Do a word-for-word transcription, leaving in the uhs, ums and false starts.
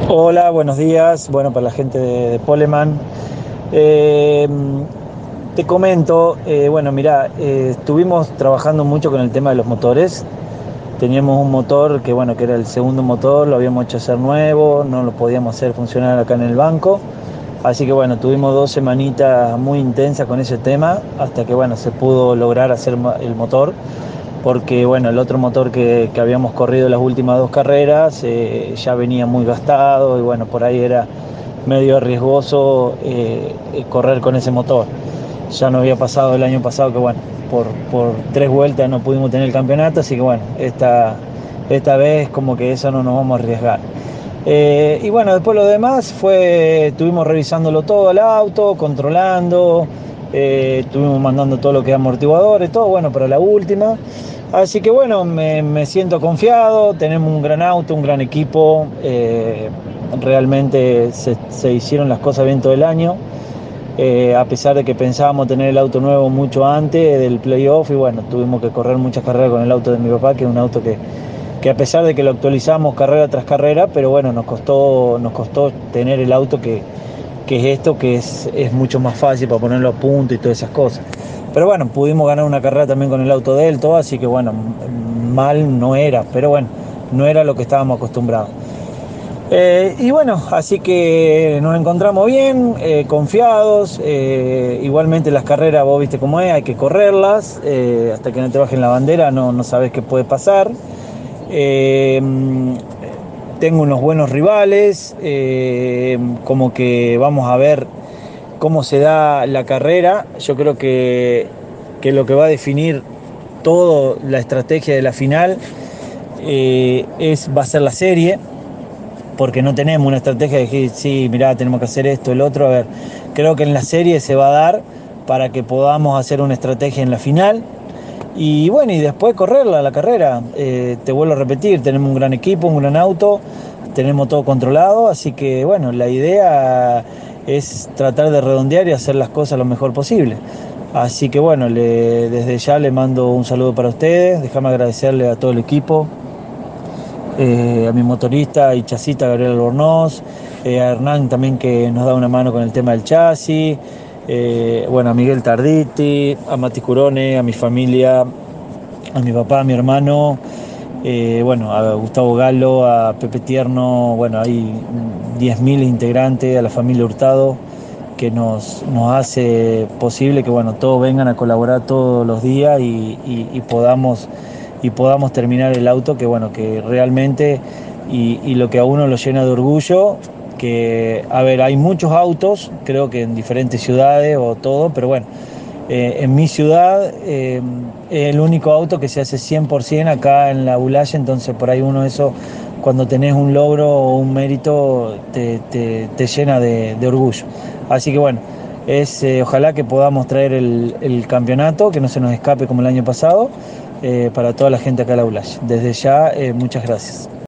Hola, buenos días. Bueno, para la gente de, de Poleman. Eh, Te comento, eh, bueno, mira, eh, estuvimos trabajando mucho con el tema de los motores. Teníamos un motor que, bueno, que era el segundo motor, lo habíamos hecho hacer nuevo, no lo podíamos hacer funcionar acá en el banco. Así que, bueno, tuvimos dos semanitas muy intensas con ese tema, hasta que, bueno, se pudo lograr hacer ma- el motor porque bueno, el otro motor que, que habíamos corrido las últimas dos carreras eh, ya venía muy gastado y bueno, por ahí era medio riesgoso eh, eh, correr con ese motor. Ya nos había pasado el año pasado que bueno, por, por tres vueltas no pudimos tener el campeonato, así que bueno, esta, esta vez como que eso no nos vamos a arriesgar. Eh, y bueno, después lo demás fue, estuvimos revisándolo todo el auto, controlando, eh, estuvimos mandando todo lo que es amortiguadores, todo bueno para la última. Así que bueno, me, me siento confiado, tenemos un gran auto, un gran equipo, eh, realmente se, se hicieron las cosas bien todo el año, eh, a pesar de que pensábamos tener el auto nuevo mucho antes del playoff y bueno, tuvimos que correr muchas carreras con el auto de mi papá, que es un auto que que a pesar de que lo actualizamos carrera tras carrera, pero bueno, nos costó, nos costó tener el auto que, que es esto, que es, es mucho más fácil para ponerlo a punto y todas esas cosas. Pero bueno, pudimos ganar una carrera también con el auto de él, todo, así que bueno, mal no era, pero bueno, no era lo que estábamos acostumbrados. Eh, y bueno, así que nos encontramos bien, eh, confiados. Eh, igualmente las carreras, vos viste cómo es, hay que correrlas. Eh, hasta que no te bajen la bandera, no, no sabes qué puede pasar. Eh, Tengo unos buenos rivales, eh, como que vamos a ver cómo se da la carrera. Yo creo que, que lo que va a definir toda la estrategia de la final eh, es, va a ser la serie, porque no tenemos una estrategia de decir, sí, mirá, tenemos que hacer esto, el otro. A ver, creo que en la serie se va a dar para que podamos hacer una estrategia en la final. Y bueno, y después correrla, la carrera. Eh, te vuelvo a repetir, tenemos un gran equipo, un gran auto, tenemos todo controlado, así que bueno, la idea es tratar de redondear y hacer las cosas lo mejor posible. Así que bueno, le- desde ya le mando un saludo para ustedes, déjame agradecerle a todo el equipo, eh, a mi motorista y chasista Gabriel Albornoz, eh, a Hernán también que nos da una mano con el tema del chasis, eh, bueno, a Miguel Tarditi, a Mati Curone, a mi familia, a mi papá, a mi hermano, eh, bueno, a Gustavo Galo, a Pepe Tierno, bueno, hay diez mil integrantes, a la familia Hurtado, que nos, nos hace posible que, bueno, todos vengan a colaborar todos los días y, y, y podamos, y podamos terminar el auto, que, bueno, que realmente, y, y lo que a uno lo llena de orgullo, que, a ver, hay muchos autos, creo que en diferentes ciudades o todo, pero bueno, eh, en mi ciudad eh, es el único auto que se hace cien por ciento acá en la Bulaya, entonces por ahí uno eso, cuando tenés un logro o un mérito, te, te, te llena de, de orgullo. Así que bueno, es, eh, ojalá que podamos traer el, el campeonato, que no se nos escape como el año pasado, eh, para toda la gente acá en la Bulaya. Desde ya, eh, muchas gracias.